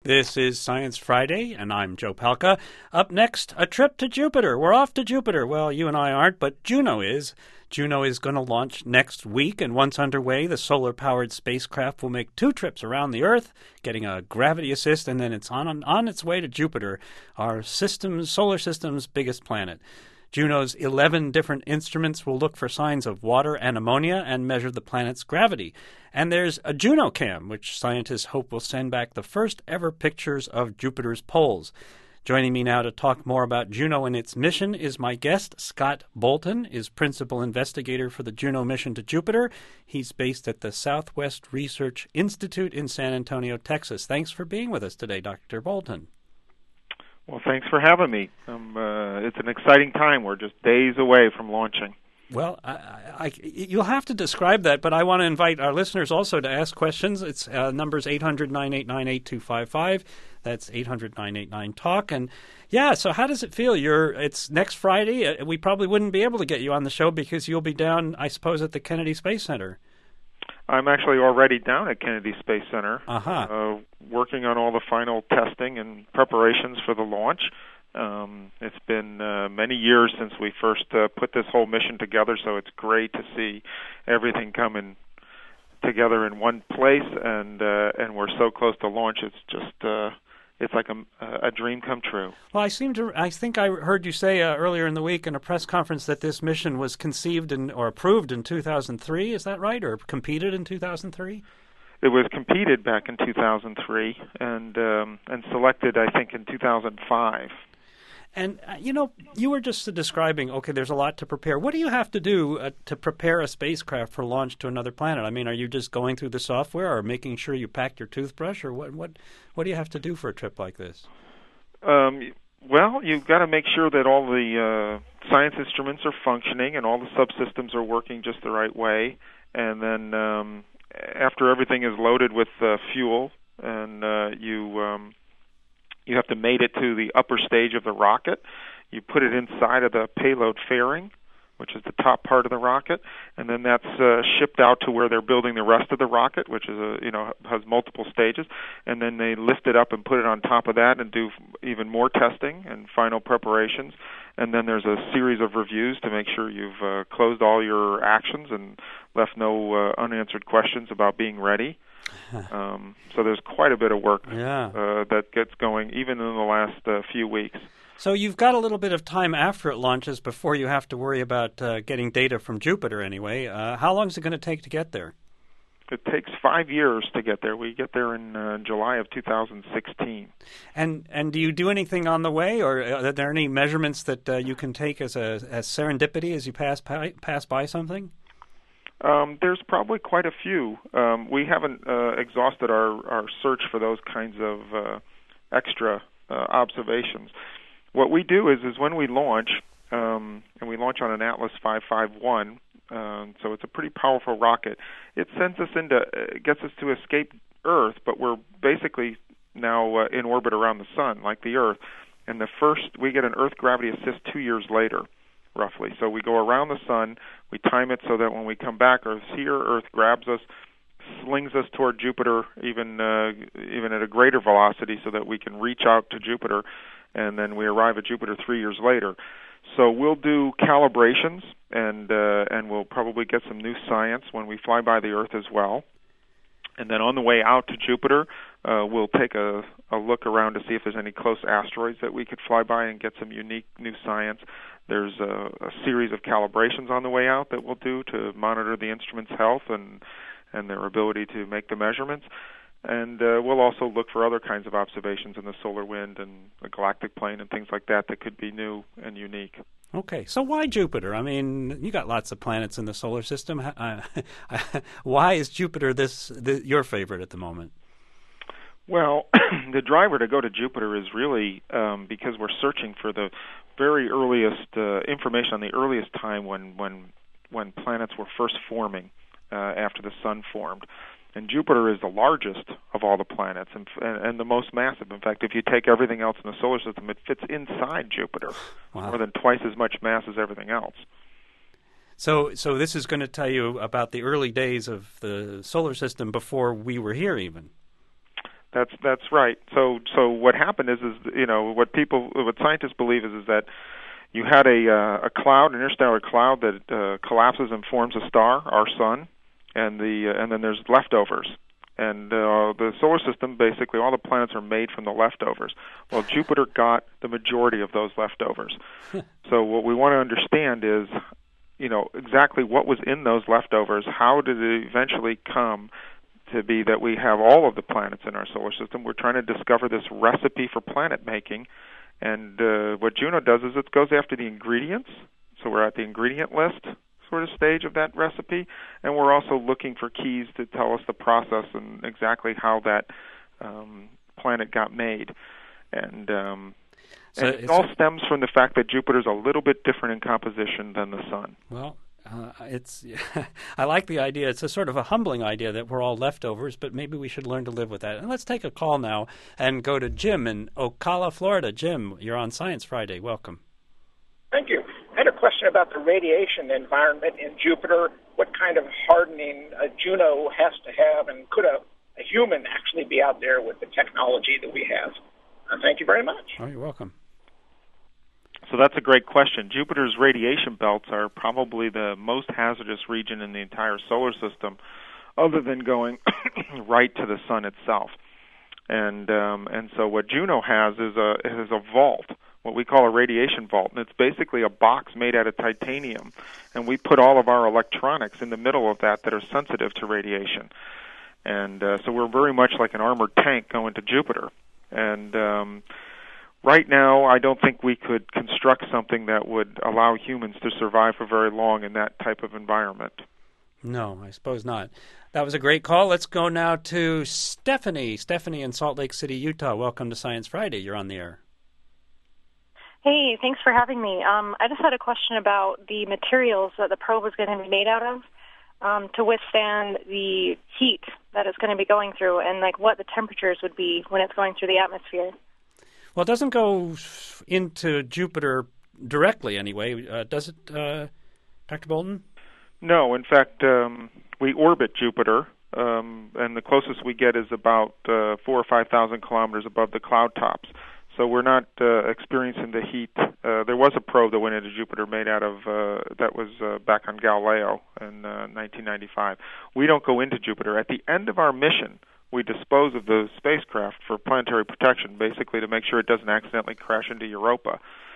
This is Science Friday, and I'm Joe Palca. Up next, a trip to Jupiter. We're off to Jupiter. Well, you and I aren't, but Juno is. Juno is going to launch next week, and once underway, the solar-powered spacecraft will make 2 trips around the Earth, getting a gravity assist, and then it's on its way to Jupiter, our solar system's biggest planet. Juno's 11 different instruments will look for signs of water and ammonia and measure the planet's gravity. And there's a JunoCam, which scientists hope will send back the first ever pictures of Jupiter's poles. Joining me now to talk more about Juno and its mission is my guest, Scott Bolton, is principal investigator for the Juno mission to Jupiter. He's based at the Southwest Research Institute in San Antonio, Texas. Thanks for being with us today, Dr. Bolton. Well, thanks for having me. It's an exciting time. We're just days away from launching. Well, you'll have to describe that, but I want to invite our listeners also to ask questions. It's numbers 800-989-8255. That's 800-989-TALK. And, yeah, so how does it feel? It's next Friday. We probably wouldn't be able to get you on the show because you'll be down, I suppose, at the Kennedy Space Center. I'm actually already down at Kennedy Space Center, working on all the final testing and preparations for the launch. It's been many years since we first put this whole mission together, so it's great to see everything coming together in one place, and we're so close to launch. It's just it's like a dream come true. Well, I think I heard you say earlier in the week in a press conference that this mission was conceived or approved in 2003. Is that right, or competed in 2003? It was competed back in 2003 and selected, I think, in 2005. And, you were just describing, okay, there's a lot to prepare. What do you have to do to prepare a spacecraft for launch to another planet? I mean, are you just going through the software or making sure you packed your toothbrush? Or what do you have to do for a trip like this? Well, you've got to make sure that all the science instruments are functioning and all the subsystems are working just the right way. And then after everything is loaded with fuel and you have to mate it to the upper stage of the rocket. You put it inside of the payload fairing, which is the top part of the rocket, and then that's shipped out to where they're building the rest of the rocket, which is has multiple stages, and then they lift it up and put it on top of that and do even more testing and final preparations. And then there's a series of reviews to make sure you've closed all your actions and left no unanswered questions about being ready. So there's quite a bit of work that gets going even in the last few weeks. So you've got a little bit of time after it launches before you have to worry about getting data from Jupiter anyway. How long is it going to take to get there? It takes 5 years to get there. We get there in July of 2016. And do you do anything on the way, or are there any measurements that you can take as serendipity as you pass by something? There's probably quite a few. We haven't exhausted our search for those kinds of extra observations. What we do is when we launch, and we launch on an Atlas 551, so it's a pretty powerful rocket. It gets us to escape Earth, but we're basically now in orbit around the sun, like the Earth. And we get an Earth gravity assist 2 years later, roughly. So we go around the sun, we time it so that when we come back, Earth's here, Earth grabs us, slings us toward Jupiter, even at a greater velocity, so that we can reach out to Jupiter, and then we arrive at Jupiter 3 years later. So we'll do calibrations, and we'll probably get some new science when we fly by the Earth as well. And then on the way out to Jupiter, we'll take a look around to see if there's any close asteroids that we could fly by and get some unique new science. There's a series of calibrations on the way out that we'll do to monitor the instrument's health and their ability to make the measurements. And we'll also look for other kinds of observations in the solar wind and the galactic plane and things like that could be new and unique. Okay, so why Jupiter? I mean, you got lots of planets in the solar system. Why is Jupiter your favorite at the moment? Well, the driver to go to Jupiter is really because we're searching for the very earliest information on the earliest time when planets were first forming after the sun formed. And Jupiter is the largest of all the planets and the most massive. In fact, if you take everything else in the solar system, it fits inside Jupiter, more than twice as much mass as everything else. So this is going to tell you about the early days of the solar system before we were here even. That's right. So what happened is what scientists believe is that you had a cloud, an interstellar cloud that collapses and forms a star, our sun, and then there's leftovers. And the solar system, basically, all the planets are made from the leftovers. Well, Jupiter got the majority of those leftovers. So what we want to understand is, exactly what was in those leftovers. How did it eventually come to be that we have all of the planets in our solar system? We're trying to discover this recipe for planet making. And what Juno does is it goes after the ingredients. So we're at the ingredient list sort of stage of that recipe, and we're also looking for keys to tell us the process and exactly how that planet got made. And it all stems from the fact that Jupiter's a little bit different in composition than the Sun. Well, I like the idea. It's a sort of a humbling idea that we're all leftovers, but maybe we should learn to live with that. And let's take a call now and go to Jim in Ocala, Florida. Jim, you're on Science Friday. Welcome. Thank you. I had a question about the radiation environment in Jupiter. What kind of hardening Juno has to have, and could a human actually be out there with the technology that we have? Thank you very much. Oh, you're welcome. So that's a great question. Jupiter's radiation belts are probably the most hazardous region in the entire solar system, other than going right to the sun itself. And so what Juno has is a vault, what we call a radiation vault, and it's basically a box made out of titanium, and we put all of our electronics in the middle of that are sensitive to radiation. And so we're very much like an armored tank going to Jupiter. And right now, I don't think we could construct something that would allow humans to survive for very long in that type of environment. No, I suppose not. That was a great call. Let's go now to Stephanie. Stephanie in Salt Lake City, Utah. Welcome to Science Friday. You're on the air. Hey, thanks for having me. I just had a question about the materials that the probe is going to be made out of to withstand the heat that it's going to be going through, and like what the temperatures would be when it's going through the atmosphere. Well, it doesn't go into Jupiter directly anyway, does it, Dr. Bolton? No, in fact, we orbit Jupiter, and the closest we get is about 4,000 or 5,000 kilometers above the cloud tops. So we're not experiencing the heat. There was a probe that went into Jupiter made out of, that was back on Galileo in 1995. We don't go into Jupiter. At the end of our mission, we dispose of the spacecraft for planetary protection, basically to make sure it doesn't accidentally crash into Europa.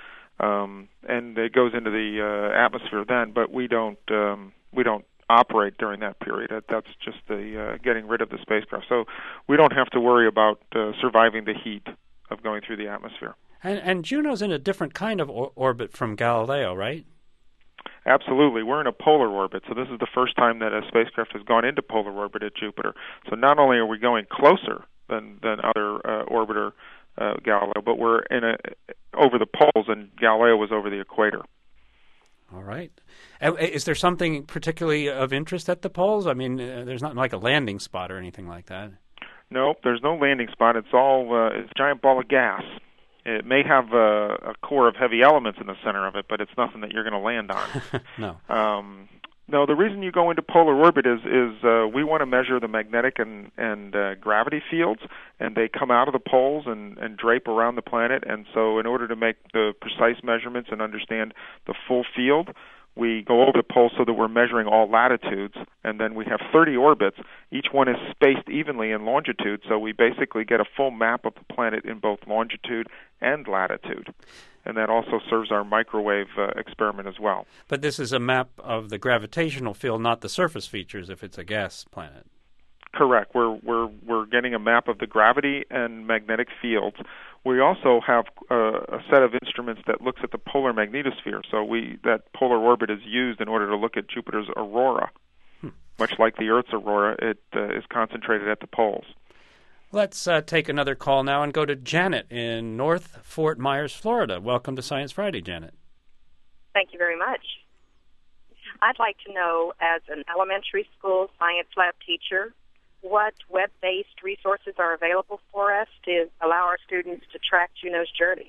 And it goes into the atmosphere then, but we don't operate during that period. That's just the getting rid of the spacecraft. So we don't have to worry about surviving the heat of going through the atmosphere. And Juno's in a different kind of orbit from Galileo, right? Absolutely. We're in a polar orbit, so this is the first time that a spacecraft has gone into polar orbit at Jupiter. So not only are we going closer than other orbiter Galileo, but we're over the poles, and Galileo was over the equator. All right. Is there something particularly of interest at the poles? I mean, there's not like a landing spot or anything like that. Nope, there's no landing spot. It's all it's a giant ball of gas. It may have a core of heavy elements in the center of it, but it's nothing that you're going to land on. No. No, the reason you go into polar orbit is we want to measure the magnetic and gravity fields, and they come out of the poles and drape around the planet. And so in order to make the precise measurements and understand the full field, we go over the poles so that we're measuring all latitudes, and then we have 30 orbits. Each one is spaced evenly in longitude, so we basically get a full map of the planet in both longitude and latitude. And that also serves our microwave experiment as well. But this is a map of the gravitational field, not the surface features if it's a gas planet. Correct. We're getting a map of the gravity and magnetic fields. We also have a set of instruments that looks at the polar magnetosphere. So that polar orbit is used in order to look at Jupiter's aurora. Much like the Earth's aurora, it is concentrated at the poles. Let's take another call now and go to Janet in North Fort Myers, Florida. Welcome to Science Friday, Janet. Thank you very much. I'd like to know, as an elementary school science lab teacher, what web-based resources are available for us to allow our students to track Juno's journey.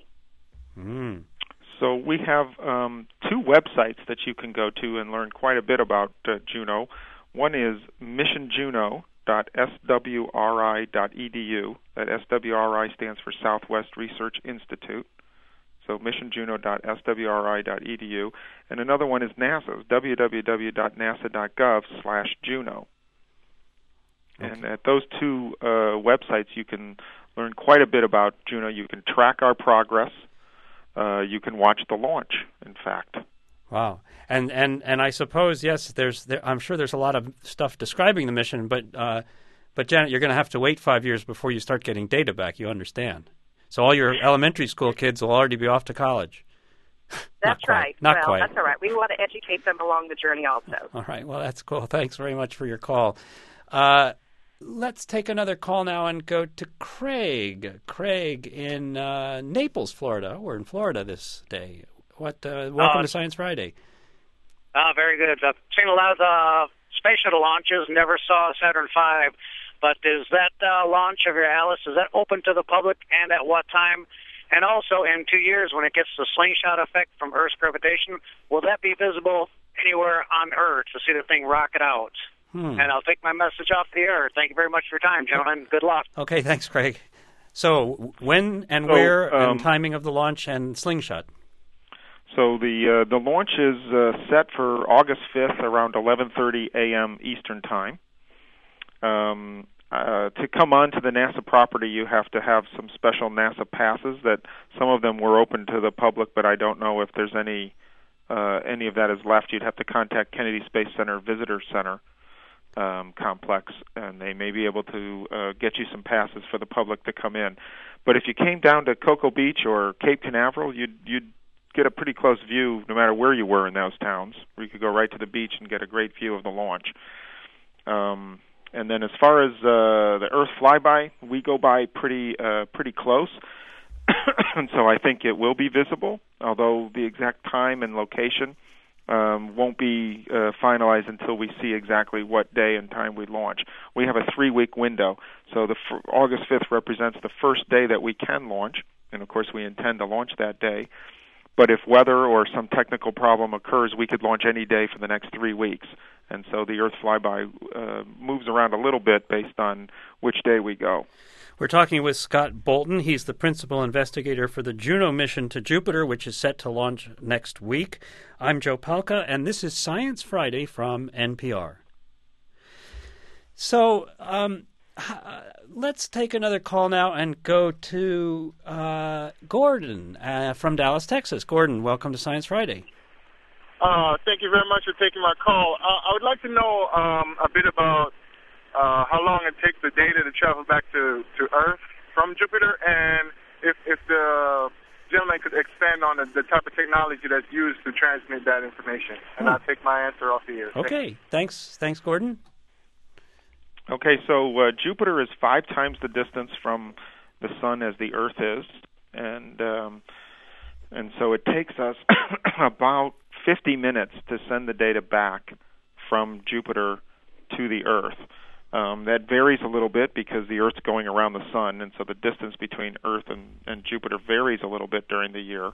So we have two websites that you can go to and learn quite a bit about Juno. One is Mission Juno, missionjuno.swri.edu. That SWRI stands for Southwest Research Institute. So missionjuno.swri.edu. And another one is NASA's, www.nasa.gov/Juno. Okay. And at those two websites, you can learn quite a bit about Juno. You can track our progress. You can watch the launch, in fact. Wow. And I suppose, yes, I'm sure there's a lot of stuff describing the mission, but Janet, you're going to have to wait 5 years before you start getting data back, you understand. So all your elementary school kids will already be off to college. That's right. Not quite. That's all right. We want to educate them along the journey also. All right. Well, that's cool. Thanks very much for your call. Let's take another call now and go to Craig. Craig in Naples, Florida. We're in Florida this day. Welcome to Science Friday. Very good. Seen a lot of space shuttle launches. Never saw Saturn V. But is that launch of your Alice, is that open to the public, and at what time? And also, in 2 years, when it gets the slingshot effect from Earth's gravitation, will that be visible anywhere on Earth to see the thing rocket out? And I'll take my message off the air. Thank you very much for your time, gentlemen. Good luck. Okay, thanks, Craig. So when and where and timing of the launch and slingshot? So the launch is set for August 5th around 11:30 a.m. Eastern Time. To come onto the NASA property, you have to have some special NASA passes. That some of them were open to the public, but I don't know if there's any of that is left. You'd have to contact Kennedy Space Center Visitor Center complex, and they may be able to get you some passes for the public to come in. But if you came down to Cocoa Beach or Cape Canaveral, you'd get a pretty close view no matter where you were in those towns, where you could go right to the beach and get a great view of the launch. And then as far as the Earth flyby, we go by pretty close, and so I think it will be visible, although the exact time and location won't be finalized until we see exactly what day and time we launch. We have a 3-week window, so August 5th represents the first day that we can launch, and of course we intend to launch that day. But if weather or some technical problem occurs, we could launch any day for the next 3 weeks. And so the Earth flyby moves around a little bit based on which day we go. We're talking with Scott Bolton. He's the principal investigator for the Juno mission to Jupiter, which is set to launch next week. I'm Joe Palca, and this is Science Friday from NPR. So let's take another call now and go to Gordon from Dallas, Texas. Gordon, welcome to Science Friday. Thank you very much for taking my call. I would like to know a bit about how long it takes the data to travel back to Earth from Jupiter, and if the gentleman could expand on the type of technology that's used to transmit that information. And I'll take my answer off the air. Okay, thanks, Gordon. Okay, so Jupiter is 5 times the distance from the Sun as the Earth is, and so it takes us about 50 minutes to send the data back from Jupiter to the Earth. That varies a little bit because the Earth's going around the Sun, and so the distance between Earth and Jupiter varies a little bit during the year.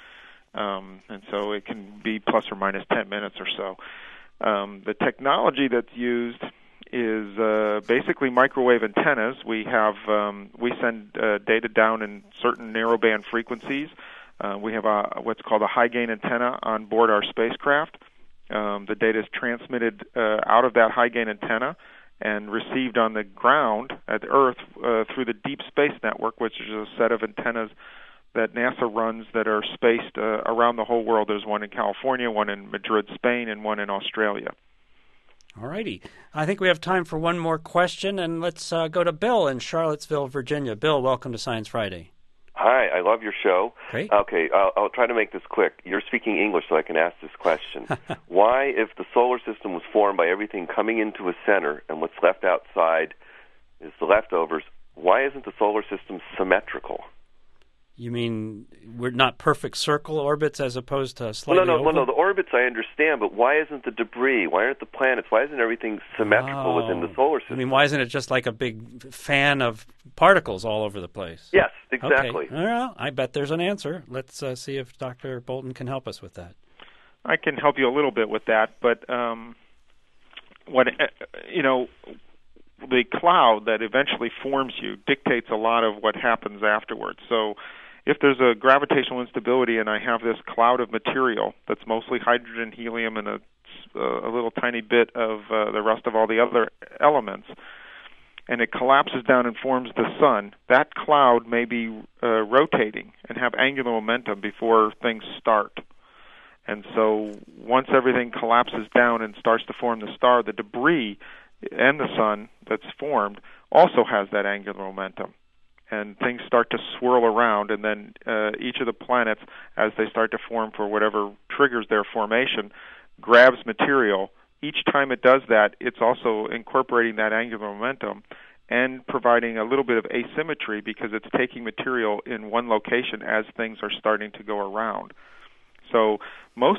And so it can be plus or minus 10 minutes or so. The technology that's used is basically microwave antennas. We send data down in certain narrowband frequencies. We have what's called a high gain antenna on board our spacecraft. The data is transmitted out of that high gain antenna and received on the ground at Earth through the Deep Space Network, which is a set of antennas that NASA runs that are spaced around the whole world. There's one in California, one in Madrid, Spain, and one in Australia. All righty. I think we have time for one more question, and let's go to Bill in Charlottesville, Virginia. Bill, welcome to Science Friday. Hi, I love your show. Great. Okay, I'll try to make this quick. You're speaking English, so I can ask this question. Why, if the solar system was formed by everything coming into a center and what's left outside is the leftovers, why isn't the solar system symmetrical? You mean we're not perfect circle orbits as opposed to slightly oval? No, the orbits I understand, but why isn't the debris, why aren't the planets, why isn't everything symmetrical within the solar system? I mean, why isn't it just like a big fan of particles all over the place? Yes, exactly. Okay. Well, I bet there's an answer. Let's see if Dr. Bolton can help us with that. I can help you a little bit with that, but the cloud that eventually forms you dictates a lot of what happens afterwards. So if there's a gravitational instability and I have this cloud of material that's mostly hydrogen, helium, and a little tiny bit of the rest of all the other elements, and it collapses down and forms the sun, that cloud may be rotating and have angular momentum before things start. And so once everything collapses down and starts to form the star, the debris and the sun that's formed also has that angular momentum. And things start to swirl around, and then each of the planets, as they start to form for whatever triggers their formation, grabs material. Each time it does that, it's also incorporating that angular momentum and providing a little bit of asymmetry because it's taking material in one location as things are starting to go around. So most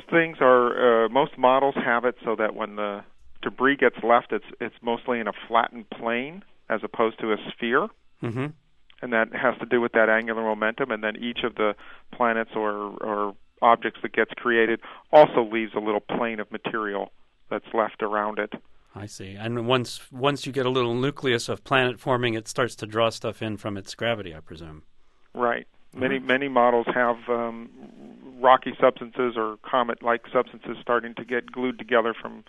models have it so that when the debris gets left, it's mostly in a flattened plane as opposed to a sphere. Mm-hmm. And that has to do with that angular momentum, and then each of the planets or objects that gets created also leaves a little plane of material that's left around it. I see. And once you get a little nucleus of planet forming, it starts to draw stuff in from its gravity, I presume. Right. Many models have rocky substances or comet-like substances starting to get glued together from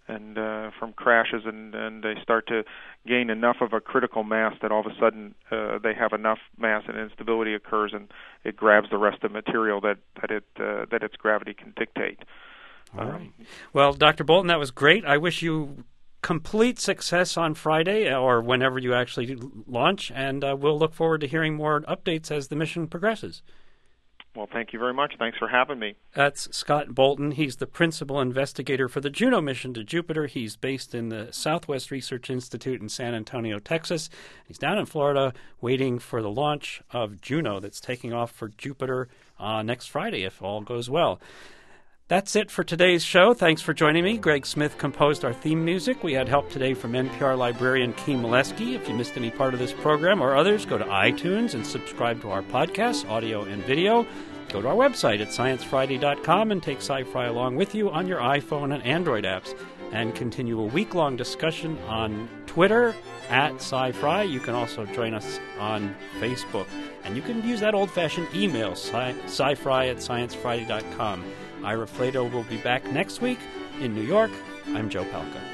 crashes, and they start to gain enough of a critical mass that all of a sudden they have enough mass and instability occurs, and it grabs the rest of the material that its gravity can dictate. All right. Well, Dr. Bolton, that was great. I wish you complete success on Friday or whenever you actually launch, and we'll look forward to hearing more updates as the mission progresses. Well, thank you very much. Thanks for having me. That's Scott Bolton. He's the principal investigator for the Juno mission to Jupiter. He's based in the Southwest Research Institute in San Antonio, Texas. He's down in Florida waiting for the launch of Juno that's taking off for Jupiter next Friday, if all goes well. That's it for today's show. Thanks for joining me. Greg Smith composed our theme music. We had help today from NPR librarian Keem Molesky. If you missed any part of this program or others, go to iTunes and subscribe to our podcasts, audio and video. Go to our website at sciencefriday.com and take Sci-Fi along with you on your iPhone and Android apps. And continue a week-long discussion on Twitter at Sci-Fi. You can also join us on Facebook. And you can use that old-fashioned email, sci-fi at sciencefriday.com. Ira Flato will be back next week in New York. I'm Joe Palca.